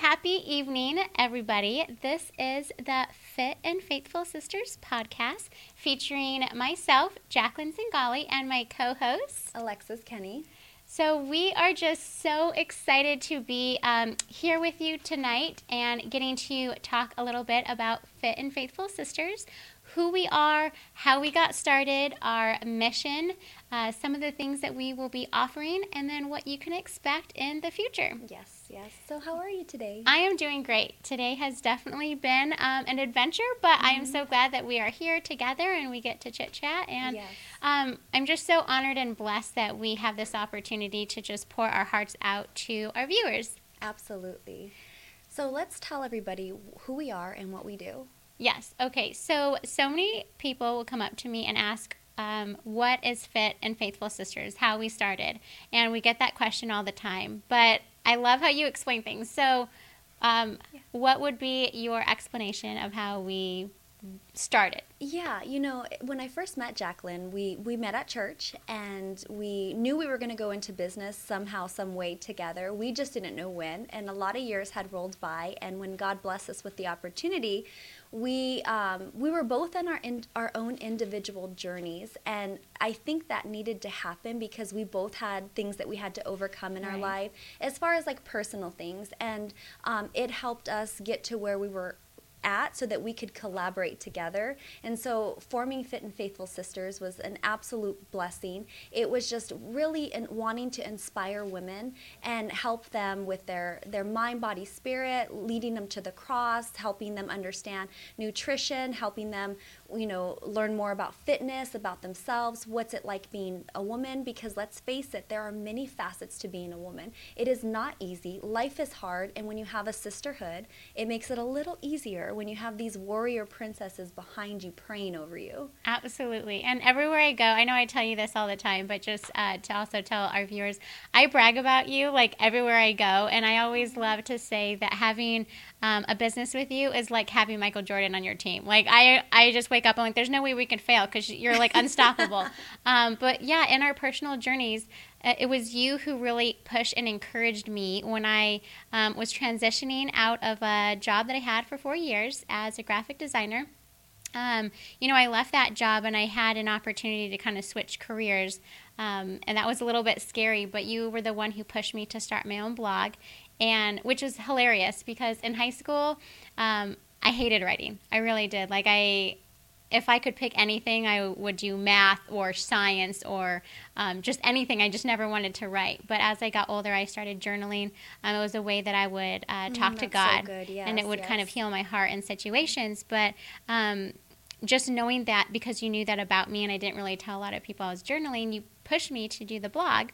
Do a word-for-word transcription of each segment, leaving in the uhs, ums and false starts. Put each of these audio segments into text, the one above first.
happy evening, everybody. This is the Fit and Faithful Sisters podcast featuring myself, Jacqueline Zingali, and my co-host, Alexis Kenny. So we are just so excited to be um, here with you tonight and getting to talk a little bit about Fit and Faithful Sisters, who we are, how we got started, our mission, uh, some of the things that we will be offering, and then what you can expect in the future. Yes, yes. So how are you today? I am doing great. Today has definitely been um, an adventure, but mm-hmm. I am so glad that we are here together and we get to chit-chat. And yes. um, I'm just so honored and blessed that we have this opportunity to just pour our hearts out to our viewers. Absolutely. So let's tell everybody who we are and what we do. Yes. Okay. So, so many people will come up to me and ask, um, what is Fit and Faithful Sisters, how we started. And we get that question all the time. But I love how you explain things. So um, yeah. what would be your explanation of how we started? Yeah, you know, when I first met Jacqueline, we, we met at church, and we knew we were going to go into business somehow, some way together. We just didn't know when, and a lot of years had rolled by, and when God blessed us with the opportunity, we um, we were both on our in, our own individual journeys, and I think that needed to happen because we both had things that we had to overcome in right. our life, as far as like personal things, and um, it helped us get to where we were at so that we could collaborate together. And so forming Fit and Faithful Sisters was an absolute blessing. It was just really in wanting to inspire women and help them with their, their mind, body, spirit, leading them to the cross, helping them understand nutrition, helping them, you know, learn more about fitness, about themselves, what's it like being a woman, because let's face it, there are many facets to being a woman. It is not easy. Life is hard, and when you have a sisterhood, it makes it a little easier when you have these warrior princesses behind you praying over you. Absolutely. And everywhere I go, I know I tell you this all the time, but just uh, to also tell our viewers, I brag about you like everywhere I go. And I always love to say that having um, a business with you is like having Michael Jordan on your team. Like I, I just wake up and like, there's no way we can fail because you're like unstoppable. um, but yeah, in our personal journeys, it was you who really pushed and encouraged me when I um, was transitioning out of a job that I had for four years as a graphic designer. Um, you know, I left that job and I had an opportunity to kind of switch careers, um, and that was a little bit scary, but you were the one who pushed me to start my own blog, and which was hilarious because in high school, um, I hated writing. I really did. Like I... If I could pick anything, I would do math or science or um, just anything. I just never wanted to write. But as I got older, I started journaling. Um, it was a way that I would uh, talk mm, to God, so good. Yes, and it would yes. kind of heal my heart in situations. But um, just knowing that, because you knew that about me and I didn't really tell a lot of people I was journaling, you pushed me to do the blog.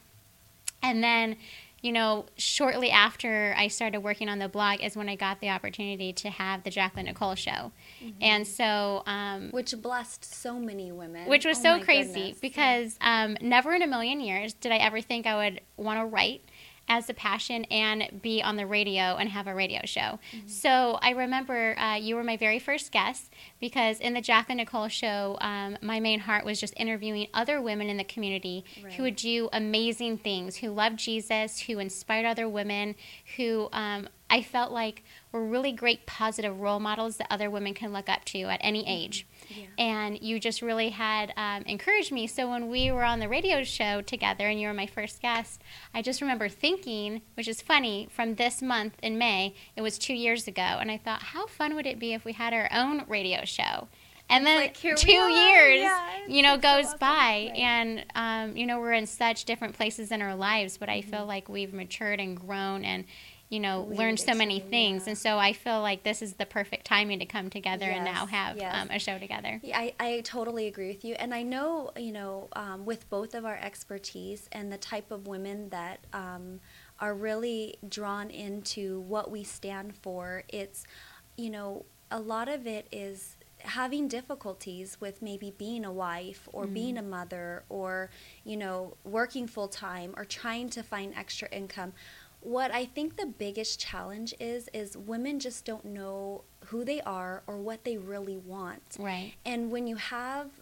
And then, you know, shortly after I started working on the blog is when I got the opportunity to have the Jacqueline Nicole Show. Mm-hmm. And so... Um, which blessed so many women. Which was oh so crazy goodness. because yeah. um, never in a million years did I ever think I would want to write as a passion and be on the radio and have a radio show. Mm-hmm. So I remember uh, you were my very first guest because in the Jacqueline Nicole Show, um, my main heart was just interviewing other women in the community right. who would do amazing things, who loved Jesus, who inspired other women, who um, I felt like were really great positive role models that other women can look up to at any age. Yeah. And you just really had um, encouraged me. So when we were on the radio show together and you were my first guest, I just remember thinking, which is funny, from this month in May, it was two years ago, and I thought, how fun would it be if we had our own radio show? And then like, two years, yeah, you know, goes so awesome. by, right. and, um, you know, we're in such different places in our lives, but mm-hmm. I feel like we've matured and grown and, you know, we learned so many too, things. yeah. And so I feel like this is the perfect timing to come together yes, and now have yes. um, a show together. Yeah, I, I totally agree with you. And I know, you know, um, with both of our expertise and the type of women that um, are really drawn into what we stand for, it's, you know, a lot of it is having difficulties with maybe being a wife or mm. being a mother or, you know, working full time or trying to find extra income. What I think the biggest challenge is, is women just don't know who they are or what they really want. Right. And when you have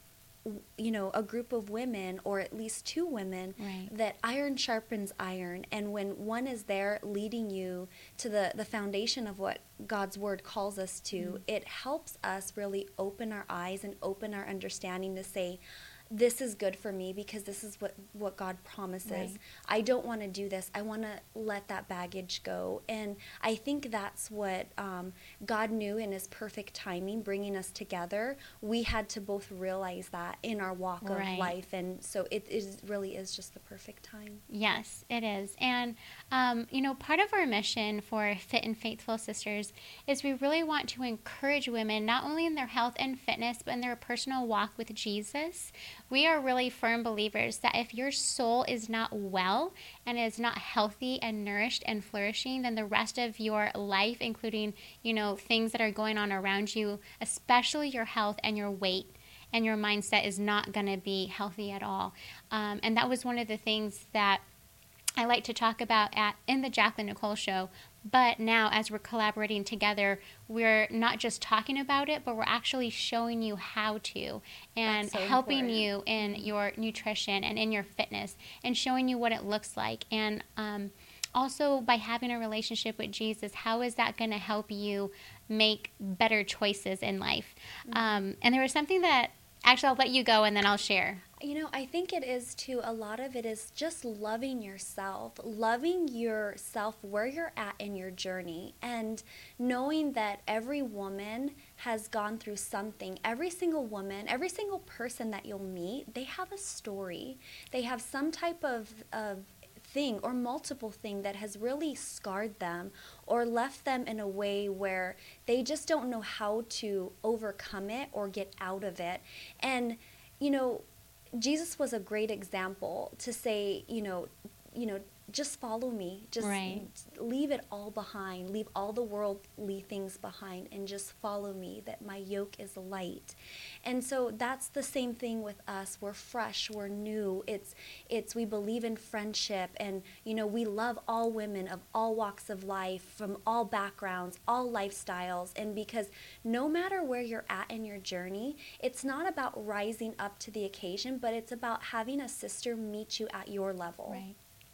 you know, a group of women, or at least two women, right. that iron sharpens iron. And when one is there leading you to the, the foundation of what God's word calls us to, mm. it helps us really open our eyes and open our understanding to say, this is good for me because this is what, what God promises. Right. I don't want to do this. I want to let that baggage go. And I think that's what um, God knew in his perfect timing, bringing us together. We had to both realize that in our walk right. of life. And so it is really is just the perfect time. Yes, it is. And, um, you know, part of our mission for Fit and Faithful Sisters is we really want to encourage women, not only in their health and fitness, but in their personal walk with Jesus. We are really firm believers that if your soul is not well and is not healthy and nourished and flourishing, then the rest of your life, including, you know, things that are going on around you, especially your health and your weight and your mindset, is not going to be healthy at all. Um, and that was one of the things that I like to talk about at in the Jacqueline Nicole Show. But now, as we're collaborating together, we're not just talking about it, but we're actually showing you how to, and so helping important. you in your nutrition and in your fitness, and showing you what it looks like. And um, also, by having a relationship with Jesus, how is that going to help you make better choices in life? Mm-hmm. Um, and there was something that, actually, I'll let you go, and then I'll share. You know, I think it is too, a lot of it is just loving yourself, loving yourself where you're at in your journey, and knowing that every woman has gone through something. Every single woman, every single person that you'll meet, they have a story. They have some type of, of thing or multiple thing that has really scarred them or left them in a way where they just don't know how to overcome it or get out of it. And, you know, Jesus was a great example to say, you know, you know, just follow me. Just right. leave it all behind. Leave all the worldly things behind and just follow me, that my yoke is light. And so that's the same thing with us. We're fresh, we're new. It's it's we believe in friendship, and you know, we love all women of all walks of life, from all backgrounds, all lifestyles. And because no matter where you're at in your journey, it's not about rising up to the occasion, but it's about having a sister meet you at your level. Right.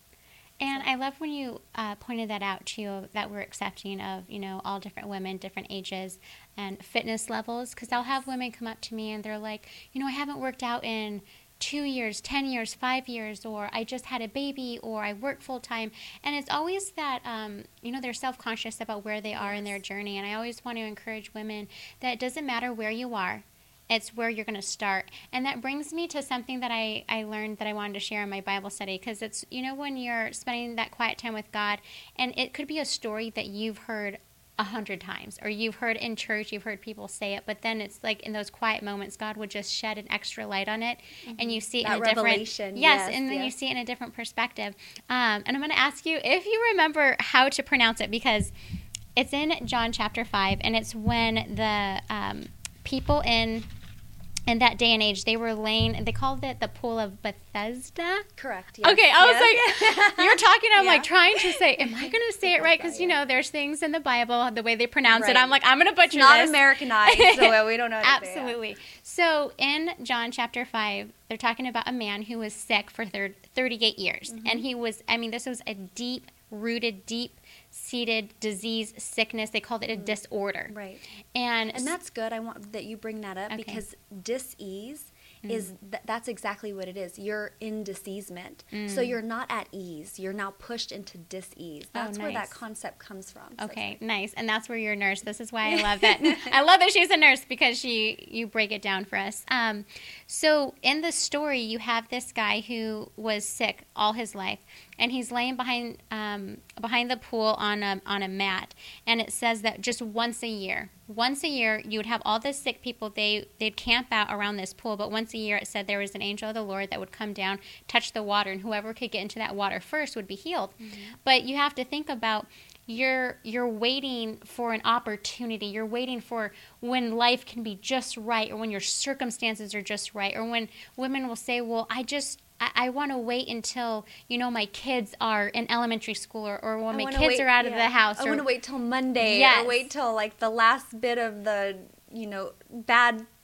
And I love when you uh, pointed that out too, that we're accepting of, you know, all different women, different ages and fitness levels. Because I'll have women come up to me and they're like, you know, I haven't worked out in two years, ten years, five years, or I just had a baby, or I work full time. And it's always that, um, you know, they're self-conscious about where they are yes. in their journey. And I always want to encourage women that it doesn't matter where you are. It's where you're going to start. And that brings me to something that I, I learned that I wanted to share in my Bible study, because it's, you know, when you're spending that quiet time with God, and it could be a story that you've heard a hundred times, or you've heard in church, you've heard people say it, but then it's like in those quiet moments, God would just shed an extra light on it, mm-hmm. and you see it that in a revelation. different, yes, yes and then yes. you see it in a different perspective. Um, and I'm going to ask you if you remember how to pronounce it, because it's in John chapter five, and it's when the um, people in In that day and age, they were laying, they called it the pool of Bethesda. Correct. Yes. Okay, I was yes. like, you're talking, I'm yeah. like trying to say, am I going to say it right? Because, you know, there's things in the Bible, the way they pronounce right. it, I'm like, I'm going to butcher it's not this. Not Americanized, so we don't know how to Absolutely. say it. So in John chapter five, they're talking about a man who was sick for thirty-eight years. Mm-hmm. And he was, I mean, this was a deep-rooted, deep-seated disease, sickness. They called it a mm-hmm. disorder. Right. And and that's good. I want that you bring that up, okay. because dis-ease mm. is th- that's exactly what it is. You're in diseasement. Mm. So you're not at ease. You're now pushed into dis-ease. That's oh, nice. where that concept comes from. So okay, nice. And that's where you're a nurse. This is why I love that. I love that she's a nurse, because she you break it down for us. Um, so in the story, you have this guy who was sick all his life, and he's laying behind um, behind the pool on a on a mat, and it says that just once a year, once a year, you would have all the sick people. They they'd camp out around this pool, but once a year, it said there was an angel of the Lord that would come down, touch the water, and whoever could get into that water first would be healed. Mm-hmm. But you have to think about. You're you're waiting for an opportunity. You're waiting for when life can be just right, or when your circumstances are just right, or when women will say, well, I just, I, I want to wait until, you know, my kids are in elementary school, or, or when I my kids wait, are out yeah. of the house. I or, want to wait till Monday, yes. or wait till like the last bit of the, you know, bad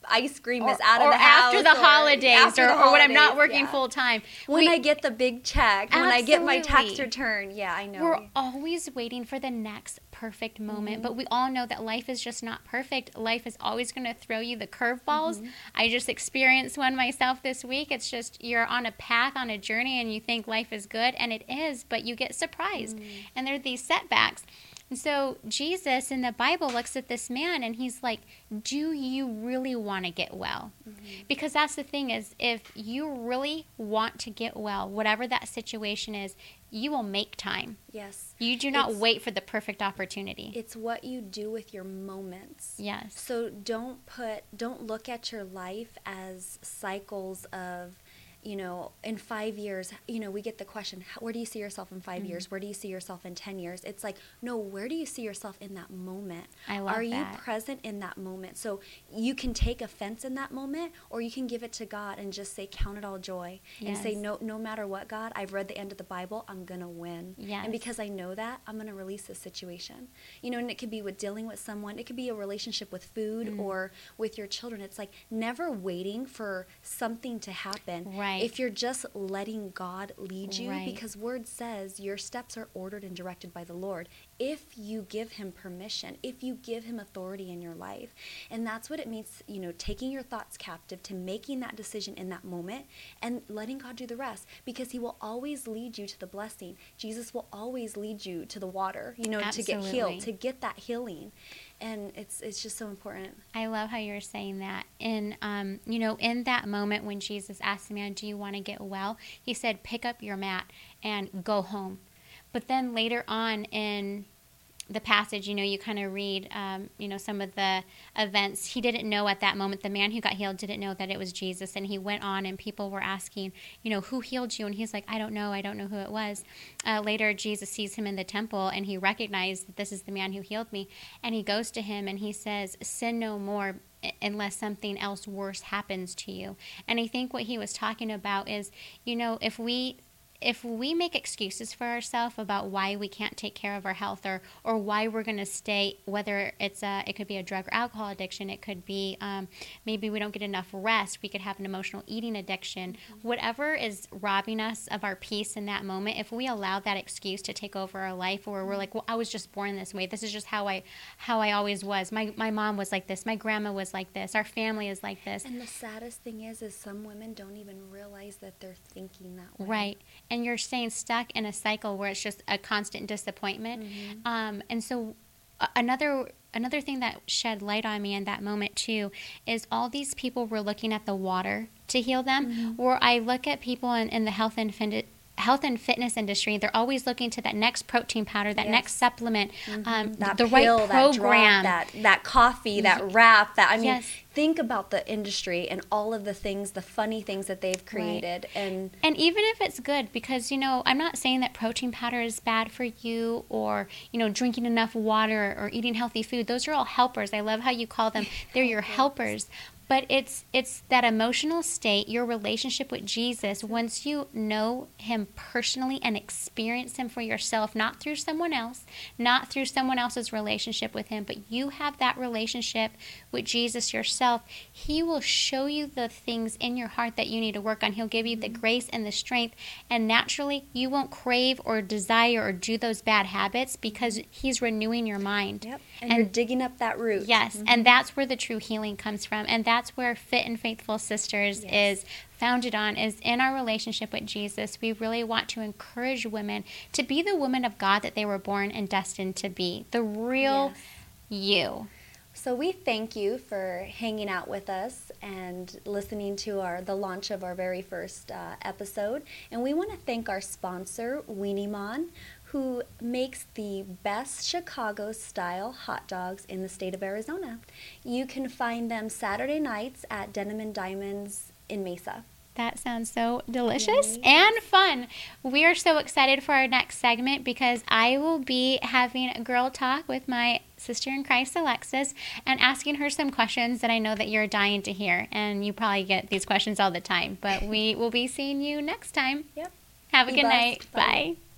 ice cream or, is out of or the house. after the or holidays, after or, the or when I'm not holidays, working yeah. full time. When We- I get the big check, when I get my tax Absolutely. return. Yeah, I know. We're always waiting for the next perfect moment, Mm-hmm. but we all know that life is just not perfect. Life is always going to throw you the curveballs. Mm-hmm. I just experienced one myself this week. It's just you're on a path, on a journey, and you think life is good, and it is, but you get surprised. Mm. And there are these setbacks. And so Jesus in the Bible looks at this man and he's like, do you really want to get well? Mm-hmm. Because that's the thing is, if you really want to get well, whatever that situation is, you will make time. Yes. You do not It's- wait for the perfect opportunity. It's what you do with your moments. Yes. So don't put, don't look at your life as cycles of, you know, in five years, you know, we get the question, how, where do you see yourself in five Mhm. years? Where do you see yourself in ten years? It's like, no, where do you see yourself in that moment? I love Are you that. present in that moment? So you can take offense in that moment, or you can give it to God and just say, count it all joy. And say, Yes. no, no matter what, God, I've read the end of the Bible, I'm going to win. Yes. And because I know that, I'm going to release this situation. You know, and it could be with dealing with someone. It could be a relationship with food Mm. or with your children. It's like never waiting for something to happen. Right. If you're just letting God lead you, Right. because word says your steps are ordered and directed by the Lord. If you give him permission, if you give him authority in your life. And that's what it means, you know, taking your thoughts captive to making that decision in that moment and letting God do the rest, because he will always lead you to the blessing. Jesus will always lead you to the water, you know, to get Absolutely. healed, to get that healing. And it's it's just so important. I love how you're saying that. And, um, you know, in that moment when Jesus asked the man, do you want to get well? He said, pick up your mat and go home. But then later on in the passage, you know, you kind of read, um, you know, some of the events. He didn't know at that moment, the man who got healed didn't know that it was Jesus. And he went on and people were asking, you know, who healed you? And he's like, I don't know. I don't know who it was. Uh, later, Jesus sees him in the temple and he recognized that this is the man who healed me. And he goes to him and he says, sin no more unless something else worse happens to you. And I think what he was talking about is, you know, if we if we make excuses for ourselves about why we can't take care of our health, or or why we're going to stay, whether it's a, it could be a drug or alcohol addiction, it could be um, maybe we don't get enough rest, we could have an emotional eating addiction, mm-hmm. whatever is robbing us of our peace in that moment, if we allow that excuse to take over our life, or we're like, well, I was just born this way, this is just how I how I always was, my my mom was like this, my grandma was like this, our family is like this. And the saddest thing is, is some women don't even realize that they're thinking that way. Right. And you're staying stuck in a cycle where it's just a constant disappointment. Mm-hmm. Um, and so uh, another another thing that shed light on me in that moment too is all these people were looking at the water to heal them. Mm-hmm. Where I look at people in, in the health and fin- health and fitness industry, they're always looking to that next protein powder, that yes. next supplement, mm-hmm. um, that the pill, right program, that, drop, that that coffee, that wrap, that I mean, yes. think about the industry and all of the things, the funny things that they've created, right. and and even if it's good, because you know, I'm not saying that protein powder is bad for you, or you know, drinking enough water or eating healthy food. Those are all helpers. I love how you call them. They're your helpers. But it's it's that emotional state, your relationship with Jesus, once you know him personally and experience him for yourself, not through someone else, not through someone else's relationship with him, but you have that relationship with Jesus yourself, he will show you the things in your heart that you need to work on. He'll give you the grace and the strength, and naturally you won't crave or desire or do those bad habits because he's renewing your mind. Yep. And, and you're digging up that root. Yes, mm-hmm. and that's where the true healing comes from, and that's where Fit and Faithful Sisters yes. is founded on, is in our relationship with Jesus. We really want to encourage women to be the woman of God that they were born and destined to be, the real yes. you. So we thank you for hanging out with us and listening to our the launch of our very first uh, episode. And we want to thank our sponsor, Weenie Mon, who makes the best Chicago-style hot dogs in the state of Arizona. You can find them Saturday nights at Denim and Diamonds in Mesa. That sounds so delicious Yay. and fun. We are so excited for our next segment because I will be having a girl talk with my sister in Christ, Alexis, and asking her some questions that I know that you're dying to hear. And you probably get these questions all the time, but we will be seeing you next time. Yep. Have a Be good blessed. night. Bye. Bye.